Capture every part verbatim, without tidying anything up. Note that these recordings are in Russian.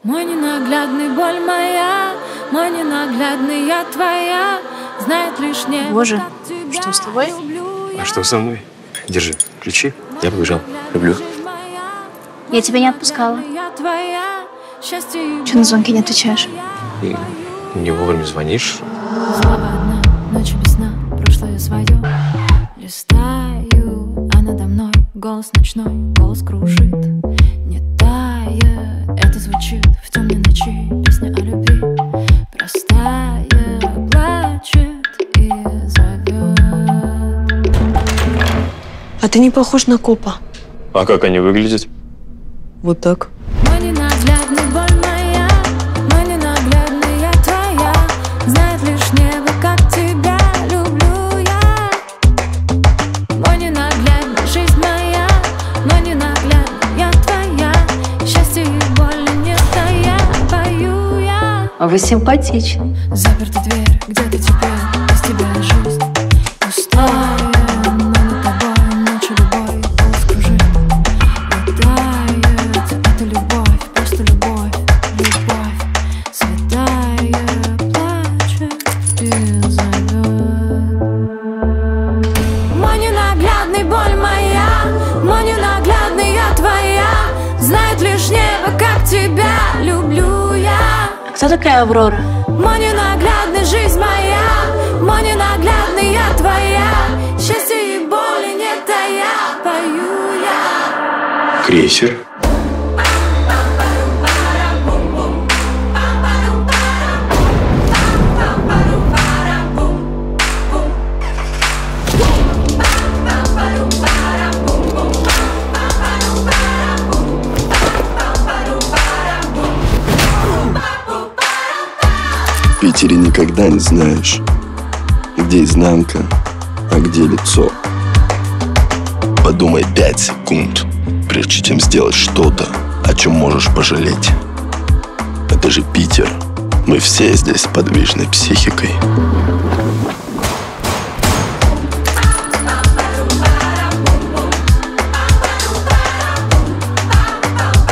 Мой ненаглядный, боль моя, мой ненаглядный, я твоя. Знает лишь небо. Боже, что с тобой? А что со мной? Держи ключи, я побежал. Люблю. Я тебя не отпускала. Чего на звонки не отвечаешь? И не вовремя звонишь. Слова одна, ночью без сна, прошлое свое листаю, а надо мной голос ночной, голос кружит. Не тая, это звучит в темной ночи, песня о любви. Простая, плачет и зовет. А ты не похож на копа. А как они выглядят? Вот так. Мой ненаглядный, боль моя, мой ненаглядный, я твоя. Знает лишь небо, как тебя люблю я. Мой ненаглядный, жизнь моя, мой ненаглядный, я твоя. Счастье и боли не тая, пою я. А вы симпатичны. Заперта дверь, где-то теперь без тебя жизнь пустая. Но над тобой ночью любой голос кружит. Летает, это любовь, просто любовь, любовь святая, плачет и зовет. Мой ненаглядный, боль моя, мой ненаглядный, я твоя. Знает лишь небо, как тебя люблю я. Кто такая Аврора? Мой ненаглядный, жизнь моя, мой ненаглядный, я твоя. Счастье и боли не тая, пою я. Крейсер. В Питере никогда не знаешь, где изнанка, а где лицо. Подумай пять секунд, прежде чем сделать что-то, о чем можешь пожалеть. Это же Питер. Мы все здесь с подвижной психикой.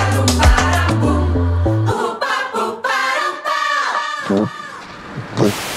Ой.